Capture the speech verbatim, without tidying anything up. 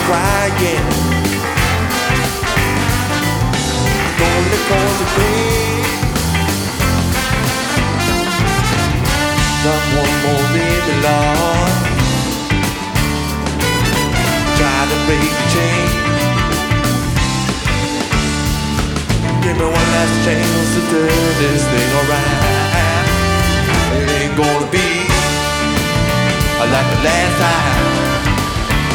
crying. Only cause of pain. Someone more baby Lord. Try to break the chain. Give me one last chance to do this thing alright. It ain't gonna be like the last time.